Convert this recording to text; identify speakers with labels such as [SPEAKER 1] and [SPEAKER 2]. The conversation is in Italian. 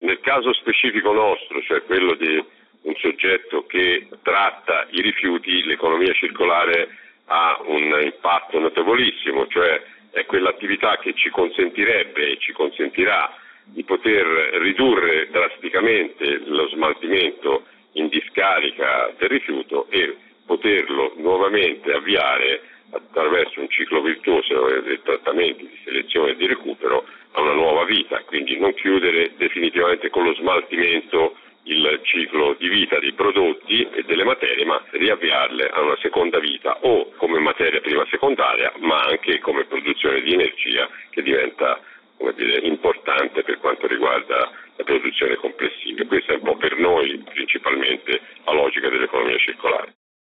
[SPEAKER 1] Nel caso specifico nostro, cioè quello di un soggetto che tratta i rifiuti, l'economia circolare ha un impatto notevolissimo, cioè è quell'attività che ci consentirebbe e ci consentirà di poter ridurre drasticamente lo smaltimento in discarica del rifiuto e poterlo nuovamente avviare attraverso un ciclo virtuoso dei trattamenti di selezione e di recupero a una nuova vita, quindi non chiudere definitivamente con lo smaltimento il ciclo di vita dei prodotti e delle materie, ma riavviarle a una seconda vita o come materia prima secondaria, ma anche come produzione di energia che diventa, come dire, importante per quanto riguarda la produzione complessiva. Questa è un po' per noi principalmente la logica dell'economia circolare.